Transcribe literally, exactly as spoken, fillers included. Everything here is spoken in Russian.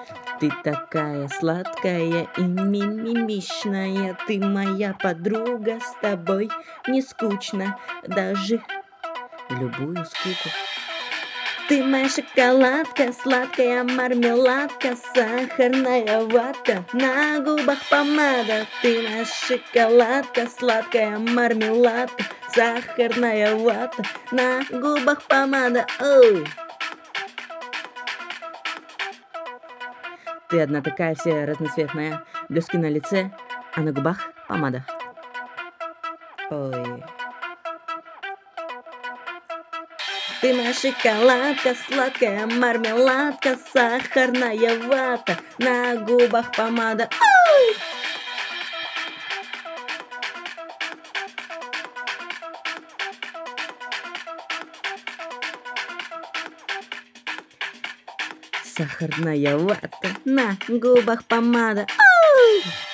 Ты такая сладкая и мимимишная, ты моя подруга, с тобой не скучно, даже в любую скуку. Ты моя шоколадка, сладкая мармеладка, сахарная вата, на губах помада. Ты моя шоколадка, сладкая мармеладка, сахарная вата, на губах помада. Оу! Ты одна такая вся разноцветная, блески на лице, а на губах помада. Ой. Ты моя шоколадка, сладкая мармеладка, сахарная вата, на губах помада. Ой! Сахарная вата, на губах помада. Ой!